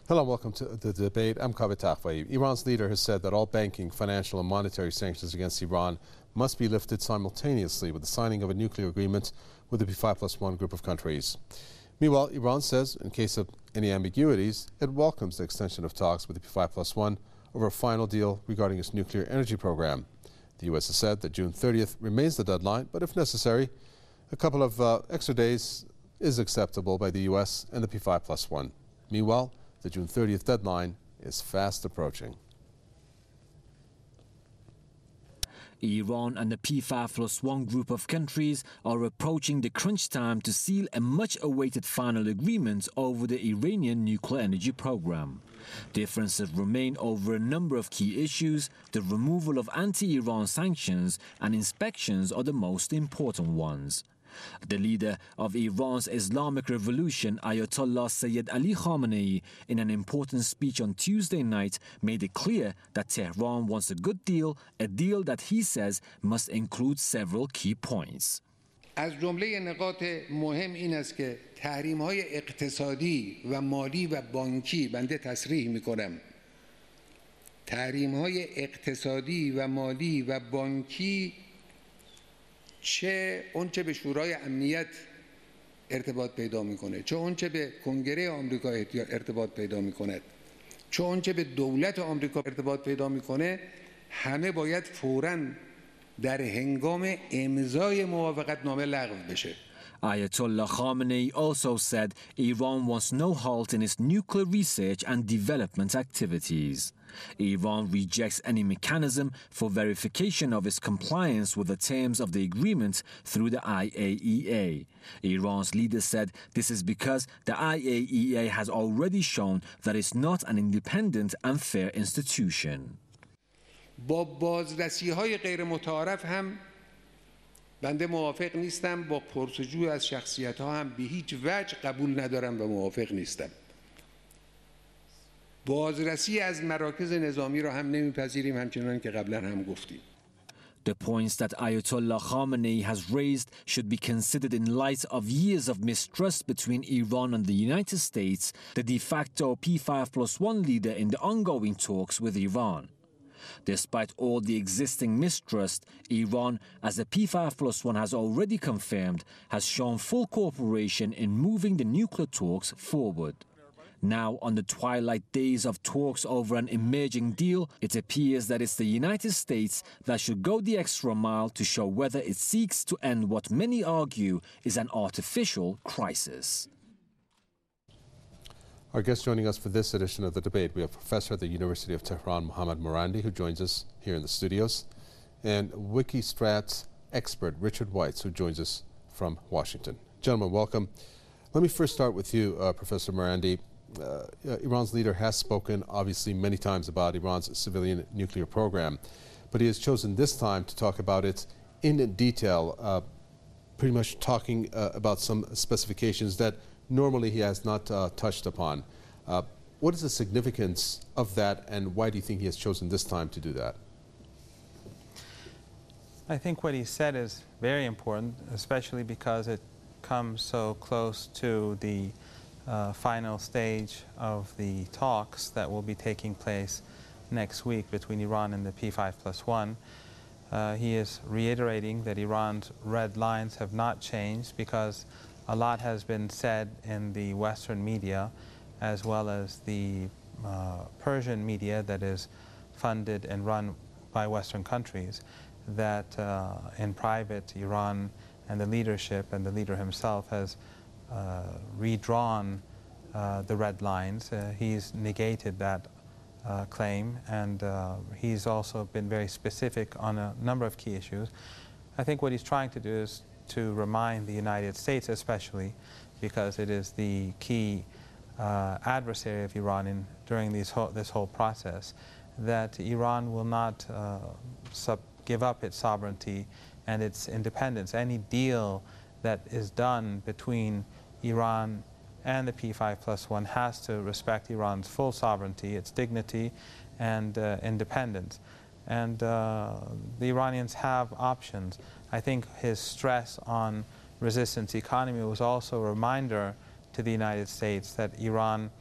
Hello and welcome to the debate. I'm Kaveh Taqvi. Iran's leader has said that all banking, financial and monetary sanctions against Iran must be lifted simultaneously with the signing of a nuclear agreement with the P5+1 group of countries. Meanwhile, Iran says, in case of any ambiguities, it welcomes the extension of talks with the P5+1 over a final deal regarding its nuclear energy program. The U.S. has said that June 30th remains the deadline, but if necessary, a couple of extra days is acceptable by the U.S. and the P5+1. Meanwhile, the June 30th deadline is fast approaching. Iran and the P5+1 group of countries are approaching the crunch time to seal a much-awaited final agreement over the Iranian nuclear energy program. Differences remain over a number of key issues. The removal of anti-Iran sanctions and inspections are the most important ones. The leader of Iran's Islamic Revolution, Ayatollah Sayyid Ali Khamenei, in an important speech on Tuesday night, made it clear that Tehran wants a good deal, a deal that he says must include several key points. از جمله نقاط مهم این است که تحریم‌های اقتصادی و مالی و بانکی بنده تصریح می‌کنم. تحریم‌های اقتصادی و مالی و بانکی چه اونچه به شورای امنیت ارتباط پیدا میکنه، چه اونچه به کنگره آمریکا ارتباط پیدا میکند، چه اونچه به دولت آمریکا ارتباط پیدا میکنه، همه باید فوراً در هنگام امضای موافقت نامه لغو بشه. Ayatollah Khamenei also said Iran wants no halt in its nuclear research and development activities. Iran rejects any mechanism for verification of its compliance with the terms of the agreement through the IAEA. Iran's leader said this is because the IAEA has already shown that it's not an independent and fair institution. با بازرسی‌های غیر متعارف هم بنده موافق نیستم، با پرسجو از شخصیت‌ها هم به هیچ وجه قبول ندارم و موافق نیستم. بازرسی از مراکز نظامی را هم نمیپذیریم، همچنان که قبلا هم گفتیم. The points that Ayatollah Khamenei has raised should be considered in light of years of mistrust between Iran and the United States, the de facto P5+1 leader in the ongoing talks with Iran. Despite all the existing mistrust, Iran, as the P5+1 has already confirmed, has shown full cooperation in moving the nuclear talks forward. Now, on the twilight days of talks over an emerging deal, it appears that it's the United States that should go the extra mile to show whether it seeks to end what many argue is an artificial crisis. Our guest joining us for this edition of the debate, we have Professor at the University of Tehran, Mohammad Morandi, who joins us here in the studios, and Wikistrat expert Richard Weitz, who joins us from Washington. Gentlemen, welcome. Let me first start with you, Professor Morandi. Iran's leader has spoken, obviously, many times about Iran's civilian nuclear program, but he has chosen this time to talk about it in detail, pretty much talking about some specifications that normally he has not touched upon. What is the significance of that, and why do you think he has chosen this time to do that? I think what he said is very important, especially because it comes so close to the final stage of the talks that will be taking place next week between Iran and the P5+1. He is reiterating that Iran's red lines have not changed because a lot has been said in the Western media as well as the Persian media that is funded and run by Western countries, that in private Iran and the leadership and the leader himself has redrawn the red lines. He's negated that claim, and he's also been very specific on a number of key issues. I think what he's trying to do is to remind the United States, especially because it is the key adversary of Iran during this whole process, that Iran will not give up its sovereignty and its independence. Any deal that is done between Iran and the P5+1 has to respect Iran's full sovereignty, its dignity, and independence. And the Iranians have options. I think his stress on resistance economy was also a reminder to the United States that Iran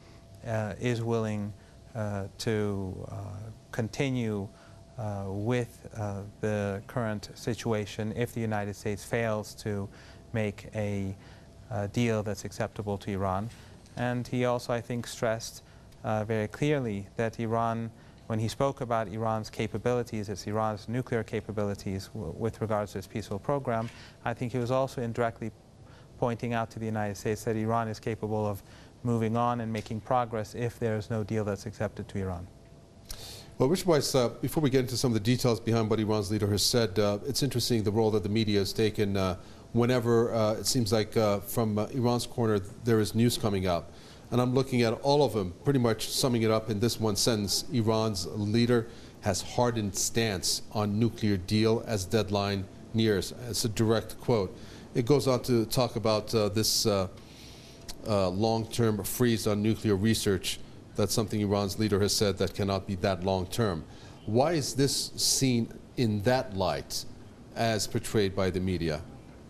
is willing to continue with the current situation if the United States fails to make a deal that's acceptable to Iran. And he also, I think, stressed very clearly that Iran, when he spoke about Iran's capabilities, Iran's nuclear capabilities with regards to its peaceful program, I think he was also indirectly pointing out to the United States that Iran is capable of moving on and making progress if there is no deal that's accepted to Iran. Well, Richard Weitz, before we get into some of the details behind what Iran's leader has said, it's interesting the role that the media has taken whenever it seems like from Iran's corner there is news coming out. And I'm looking at all of them, pretty much summing it up in this one sentence: Iran's leader has hardened stance on nuclear deal as deadline nears. It's a direct quote. It goes on to talk about this long-term freeze on nuclear research. That's something Iran's leader has said that cannot be that long-term. Why is this seen in that light as portrayed by the media?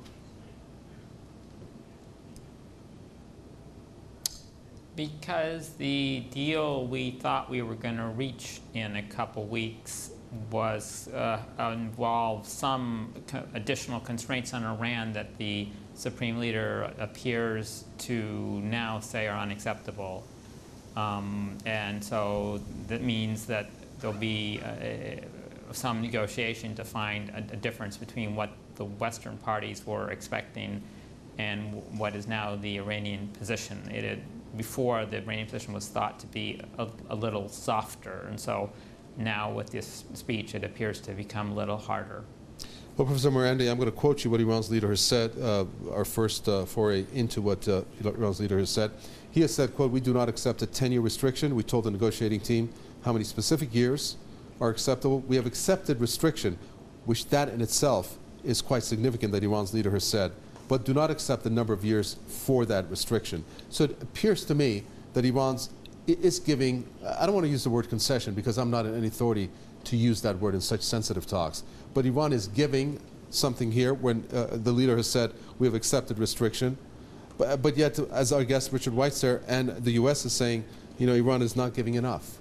Because the deal we thought we were going to reach in a couple weeks was involved some additional constraints on Iran that the Supreme Leader appears to now say are unacceptable. And so that means that there'll be some negotiation to find a difference between what the Western parties were expecting and what is now the Iranian position. Before, the Iranian position was thought to be a little softer, and so now with this speech it appears to become a little harder. Well, Professor Marandi, I'm going to quote you what Iran's leader has said, our first foray into what Iran's leader has said. He has said, quote, "We do not accept a 10-year restriction. We told the negotiating team how many specific years are acceptable. We have accepted restriction," which that in itself is quite significant that Iran's leader has said, but do not accept the number of years for that restriction. So it appears to me that Iran is giving, I don't want to use the word concession because I'm not in any authority to use that word in such sensitive talks, but Iran is giving something here when the leader has said we have accepted restriction, but yet, as our guest Richard Weitz there, and the U.S. is saying, Iran is not giving enough.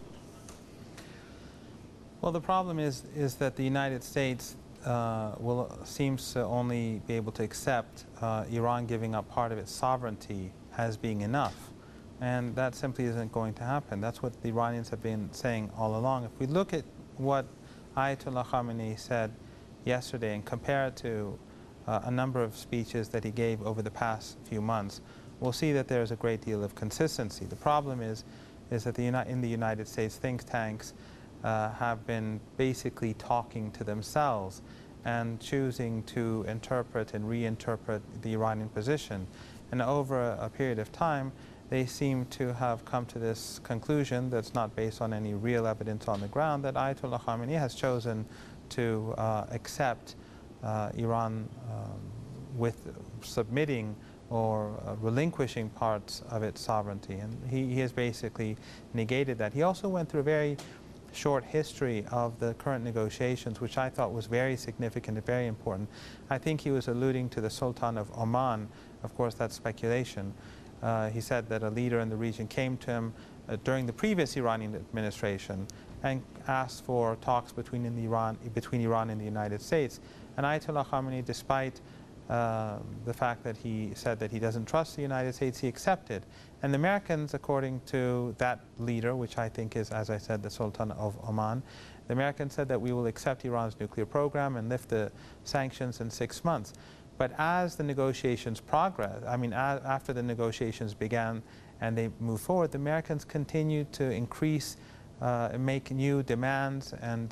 Well, the problem is that the United States seems to only be able to accept Iran giving up part of its sovereignty as being enough. And that simply isn't going to happen. That's what the Iranians have been saying all along. If we look at what Ayatollah Khamenei said yesterday and compare it to a number of speeches that he gave over the past few months, we'll see that there's a great deal of consistency. The problem is that in the United States, think tanks have been basically talking to themselves and choosing to interpret and reinterpret the Iranian position. And over a period of time, they seem to have come to this conclusion that's not based on any real evidence on the ground, that Ayatollah Khamenei has chosen to accept Iran with submitting or relinquishing parts of its sovereignty. And he has basically negated that. He also went through a very short history of the current negotiations, which I thought was very significant and very important. I think he was alluding to the Sultan of Oman. Of course, that's speculation. He said that a leader in the region came to him during the previous Iranian administration and asked for talks between Iran and the United States. And Ayatollah Khamenei, despite the fact that he said that he doesn't trust the United States, he accepted. And the Americans, according to that leader, which I think is, as I said, the Sultan of Oman, the Americans said that we will accept Iran's nuclear program and lift the sanctions in 6 months. But as the negotiations progress, after the negotiations began and they moved forward, the Americans continued to increase, make new demands, and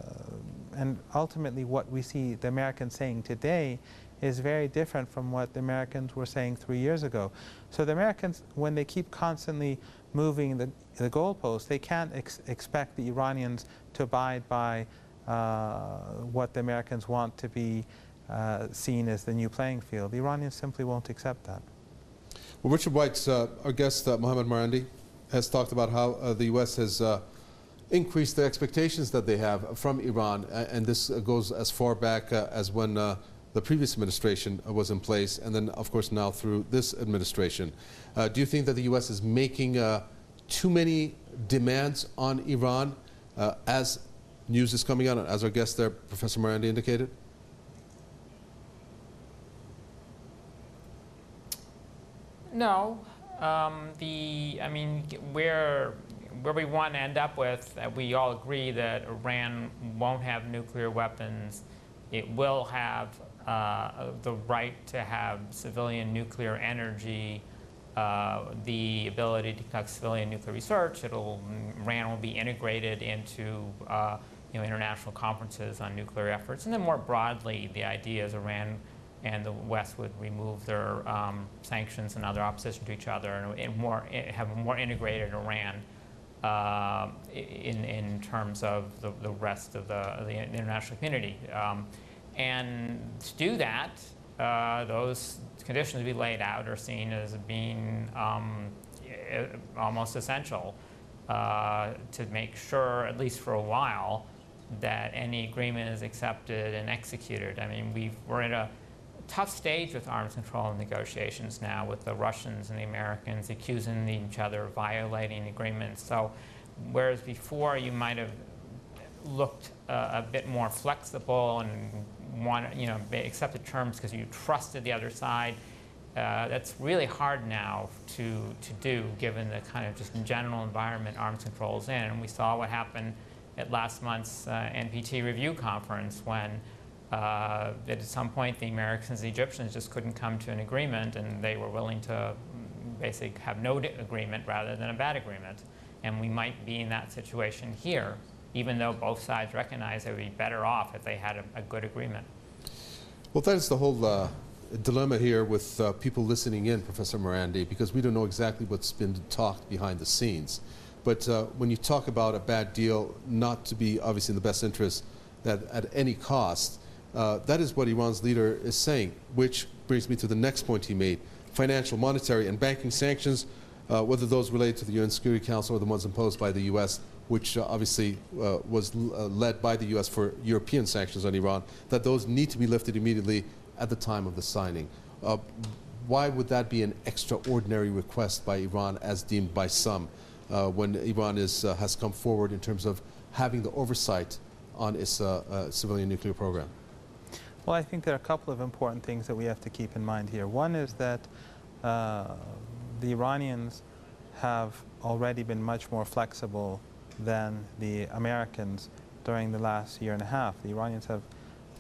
ultimately what we see the Americans saying today is very different from what the Americans were saying 3 years ago. So the Americans, when they keep constantly moving the goalposts, they can't expect the Iranians to abide by what the Americans want to be seen as the new playing field. The Iranians simply won't accept that. Well, Richard Weitz, our guest Mohammad Marandi, has talked about how the U.S. has increased the expectations that they have from Iran, and this goes as far back as when the previous administration was in place, and then, of course, now through this administration. Do you think that the U.S. is making too many demands on Iran as news is coming out, as our guest there, Professor Marandi, indicated? No. I mean, where we want to end up with, we all agree that Iran won't have nuclear weapons. It will have the right to have civilian nuclear energy, the ability to conduct civilian nuclear research. Iran will be integrated into international conferences on nuclear efforts. And then more broadly, the idea is Iran and the West would remove their sanctions and other opposition to each other and have a more integrated Iran in terms of the rest of the international community. And to do that, those conditions we laid out are seen as being almost essential to make sure, at least for a while, that any agreement is accepted and executed. I mean, we're in a tough stage with arms control negotiations now, with the Russians and the Americans accusing each other of violating agreements. So whereas before you might have looked a bit more flexible and accepted terms because you trusted the other side, that's really hard now to do, given the kind of just general environment arms control is in. And we saw what happened at last month's NPT review conference when at some point the Americans and the Egyptians just couldn't come to an agreement, and they were willing to basically have no agreement rather than a bad agreement. And we might be in that situation here, even though both sides recognize they would be better off if they had a good agreement. Well, that is the whole dilemma here with people listening in, Professor Marandi, because we don't know exactly what's been talked behind the scenes. But when you talk about a bad deal not to be obviously in the best interest that at any cost, that is what Iran's leader is saying, which brings me to the next point he made. Financial, monetary, and banking sanctions, whether those related to the UN Security Council or the ones imposed by the U.S., which obviously was led by the U.S. for European sanctions on Iran, that those need to be lifted immediately at the time of the signing. Why would that be an extraordinary request by Iran, as deemed by some, when Iran has come forward in terms of having the oversight on its civilian nuclear program? Well, I think there are a couple of important things that we have to keep in mind here. One is that the Iranians have already been much more flexible than the Americans during the last year and a half. The Iranians have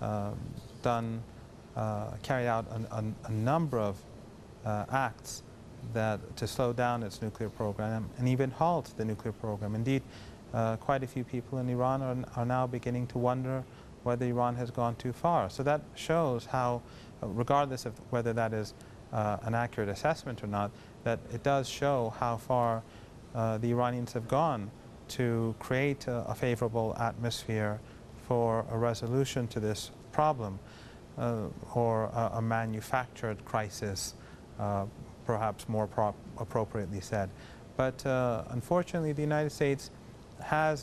carried out a number of acts to slow down its nuclear program and even halt the nuclear program. Indeed, quite a few people in Iran are now beginning to wonder whether Iran has gone too far. So that shows how, regardless of whether that is an accurate assessment or not, that it does show how far the Iranians have gone to create a favorable atmosphere for a resolution to this problem, or a manufactured crisis, perhaps more appropriately said. But unfortunately, the United States has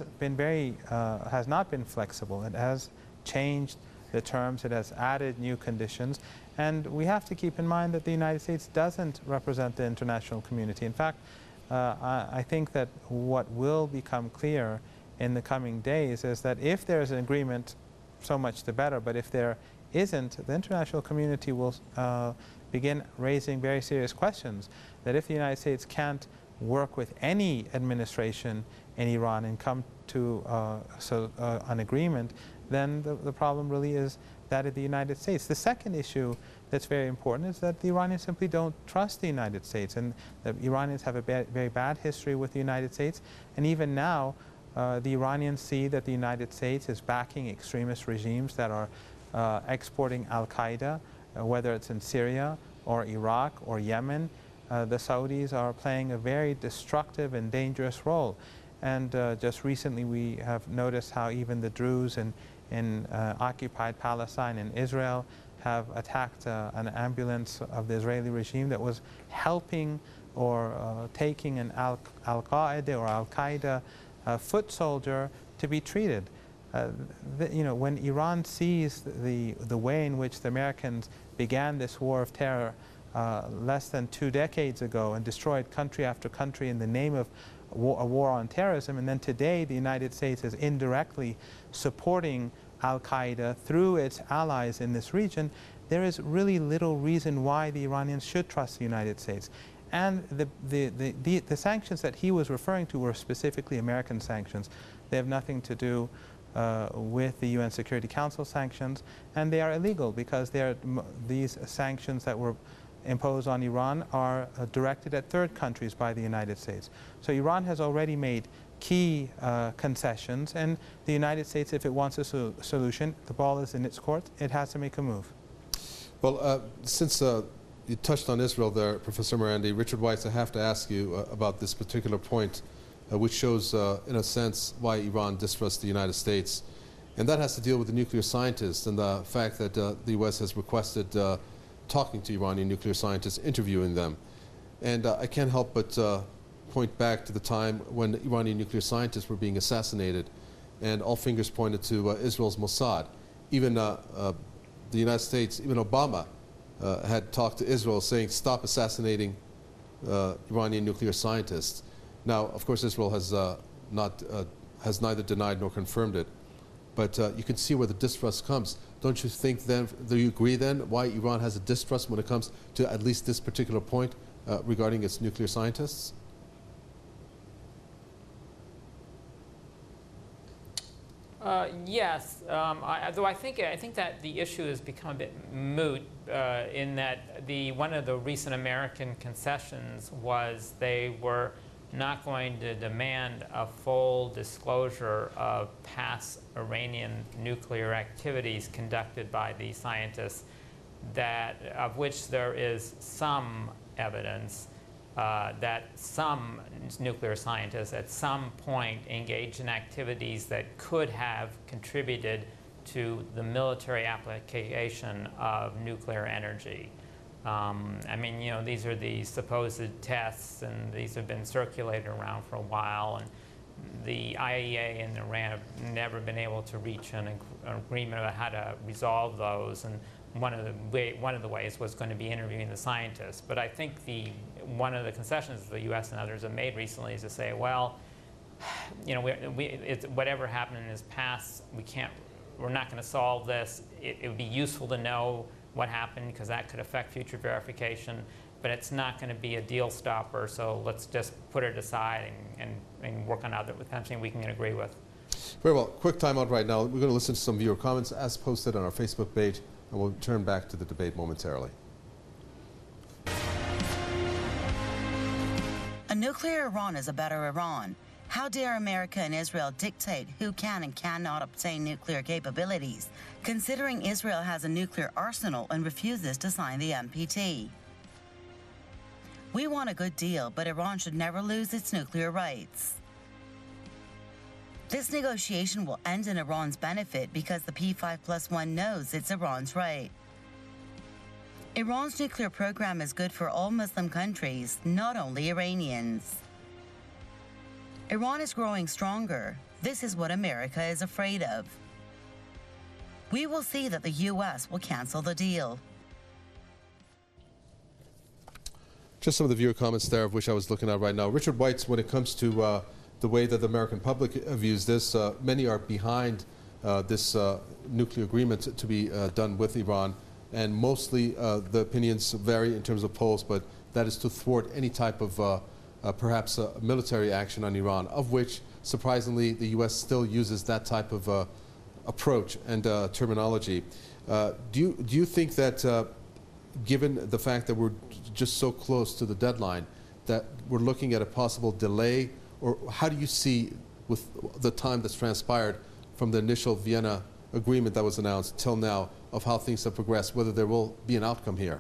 not been flexible. It has changed the terms. It has added new conditions. And we have to keep in mind that the United States doesn't represent the international community. In fact, I think that what will become clear in the coming days is that if there is an agreement, so much the better. But if there isn't, the international community will begin raising very serious questions. That if the United States can't work with any administration in Iran and come to an agreement, then the problem really is that of the United States. The second issue that's very important is that the Iranians simply don't trust the United States, and the Iranians have a very bad history with the United States. And even now, the Iranians see that the United States is backing extremist regimes that are exporting al-Qaeda, whether it's in Syria or Iraq or Yemen. The Saudis are playing a very destructive and dangerous role. And just recently we have noticed how even the Druze in occupied Palestine and Israel have attacked an ambulance of the Israeli regime that was helping or taking an al-Qaeda or al-Qaeda foot soldier to be treated. When Iran sees the way in which the Americans began this war of terror less than 2 decades ago and destroyed country after country in the name a war on terrorism, and then today the United States is indirectly supporting al-Qaeda through its allies in this region, there is really little reason why the Iranians should trust the United States. And the sanctions that he was referring to were specifically American sanctions. They have nothing to do with the UN Security Council sanctions, and they are illegal because these sanctions that were imposed on Iran are directed at third countries by the United States. So Iran has already made key concessions, and the United States, if it wants a solution, the ball is in its court, it has to make a move. Well, since you touched on Israel there, Professor Marandi, Richard Weitz, I have to ask you about this particular point, which shows, in a sense, why Iran distrusts the United States. And that has to deal with the nuclear scientists and the fact that the U.S. has requested talking to Iranian nuclear scientists, interviewing them. And I can't help but point back to the time when Iranian nuclear scientists were being assassinated, and all fingers pointed to Israel's Mossad. Even the United States, even Obama had talked to Israel saying, stop assassinating Iranian nuclear scientists. Now, of course, Israel has neither denied nor confirmed it. But you can see where the distrust comes. Don't you think then, do you agree then, why Iran has a distrust when it comes to at least this particular point regarding its nuclear scientists? Yes, though I think that the issue has become a bit moot in that one of the recent American concessions was they were not going to demand a full disclosure of past Iranian nuclear activities conducted by the scientists, of which there is some evidence that some nuclear scientists at some point engaged in activities that could have contributed to the military application of nuclear energy. I mean, you know, these are the supposed tests, and these have been circulated around for a while, and the IAEA and Iran have never been able to reach an agreement about how to resolve those, and one of the ways was going to be interviewing the scientists. But I think one of the concessions the U.S. and others have made recently is to say, well, you know, whatever happened in his past, we're not going to solve this. It would be useful to know what happened because that could affect future verification, but it's not going to be a deal stopper, so let's just put it aside and work on something we can agree with. Very well. Quick timeout right now. We're going to listen to some viewer comments as posted on our Facebook page, and we'll turn back to the debate momentarily. A nuclear Iran is a better Iran. How dare America and Israel dictate who can and cannot obtain nuclear capabilities, considering Israel has a nuclear arsenal and refuses to sign the NPT? We want a good deal, but Iran should never lose its nuclear rights. This negotiation will end in Iran's benefit because the P5+1 knows it's Iran's right. Iran's nuclear program is good for all Muslim countries, not only Iranians. Iran is growing stronger. This is what America is afraid of. We will see that the U.S. will cancel the deal. Just some of the viewer comments there, of which I was looking at right now. Richard Weitz, when it comes to the way that the American public views this, many are behind this nuclear agreement to be done with Iran, and mostly the opinions vary in terms of polls, but that is to thwart any type of perhaps military action on Iran, of which, surprisingly, the U.S. still uses that type of approach and terminology. Do you think that, given the fact that we're just so close to the deadline, that we're looking at a possible delay, or how do you see, with the time that's transpired from the initial Vienna agreement that was announced till now, of how things have progressed, whether there will be an outcome here?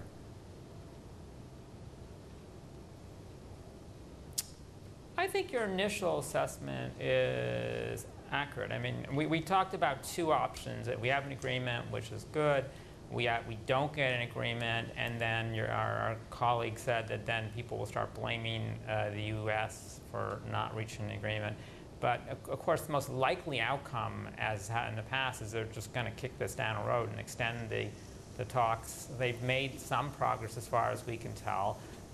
I think your initial assessment is accurate. I mean, we talked about two options. That we have an agreement, which is good. We don't get an agreement, and then our colleague said that then people will start blaming the U.S. for not reaching an agreement. But of course, the most likely outcome, as in the past, is they're just going to kick this down the road and extend the talks. They've made some progress as far as we can tell.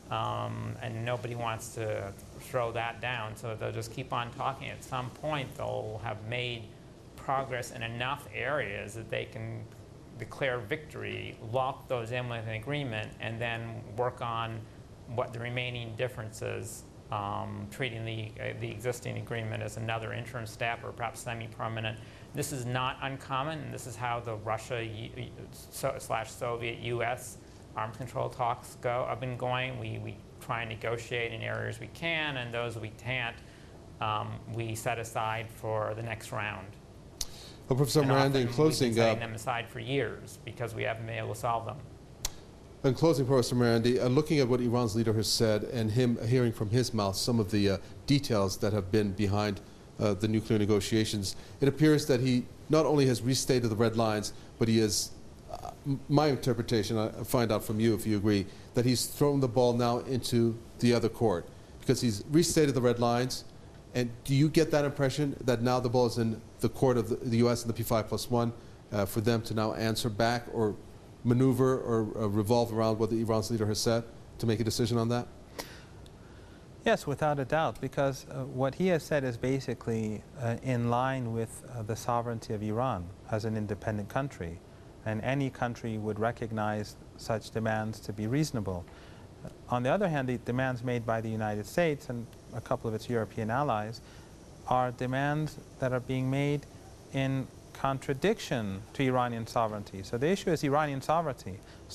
and nobody wants to throw that down, so they'll just keep on talking. At some point, they'll have made progress in enough areas that they can declare victory, lock those in with an agreement, and then work on what the remaining differences, treating the existing agreement as another interim step or perhaps semi-permanent. This is not uncommon, and this is how the Russia/Soviet-U.S. arms control talks have been going. We try and negotiate in areas we can, and those we can't, we set aside for the next round. Well, Professor Marandi, in closing, we've been setting them aside for years because we haven't been able to solve them. In closing, Professor Marandi, looking at what Iran's leader has said and him hearing from his mouth some of the details that have been behind the nuclear negotiations, it appears that he not only has restated the red lines, but he has, my interpretation, I'll find out from you if you agree, that he's thrown the ball now into the other court because he's restated the red lines. And do you get that impression that now the ball is in the court of the U.S. and the P5+1 for them to now answer back or maneuver or revolve around what the Iran's leader has said to make a decision on that? Yes, without a doubt, because what he has said is basically in line with the sovereignty of Iran as an independent country. And any country would recognize such demands to be reasonable. On the other hand, the demands made by the United States and a couple of its European allies are demands that are being made in contradiction to Iranian sovereignty. So the issue is Iranian sovereignty.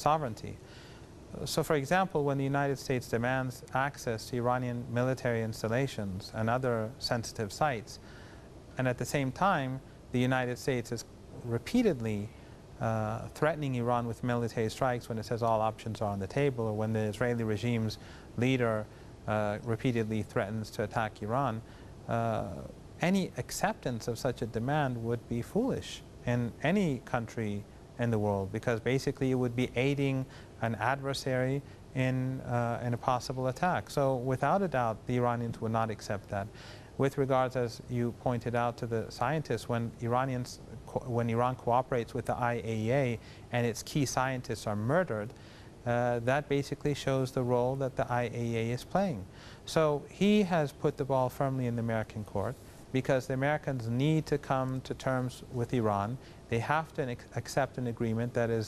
So for example, when the United States demands access to Iranian military installations and other sensitive sites, and at the same time, the United States is repeatedly threatening Iran with military strikes when it says all options are on the table, or when the Israeli regime's leader repeatedly threatens to attack Iran, any acceptance of such a demand would be foolish in any country in the world, because basically it would be aiding an adversary in a possible attack. So without a doubt, the Iranians would not accept that. With regards, as you pointed out, to the scientists, when Iran cooperates with the IAEA and its key scientists are murdered, that basically shows the role that the IAEA is playing. So he has put the ball firmly in the American court because the Americans need to come to terms with Iran. They have to accept an agreement that is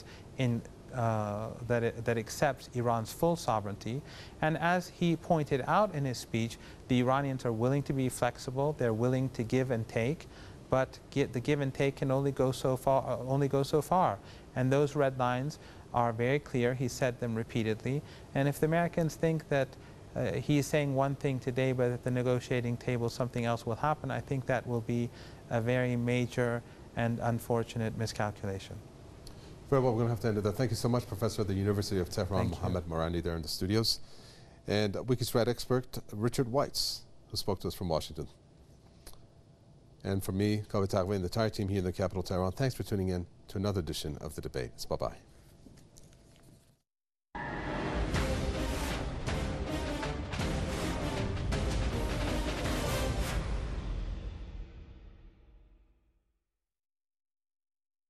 that accepts Iran's full sovereignty. And as he pointed out in his speech, the Iranians are willing to be flexible. They're willing to give and take, but the give and take can only go so far. And those red lines are very clear. He said them repeatedly. And if the Americans think that he's saying one thing today, but at the negotiating table something else will happen, I think that will be a very major and unfortunate miscalculation. Very well, we're going to have to end it there. Thank you so much, Professor at the University of Tehran, Mohammad Marandi, there in the studios. And Wikistrat expert Richard Weitz, who spoke to us from Washington. And from me, Kaveh Taqvi, and the entire team here in the capital, Tehran, thanks for tuning in to another edition of The Debate. Bye-bye.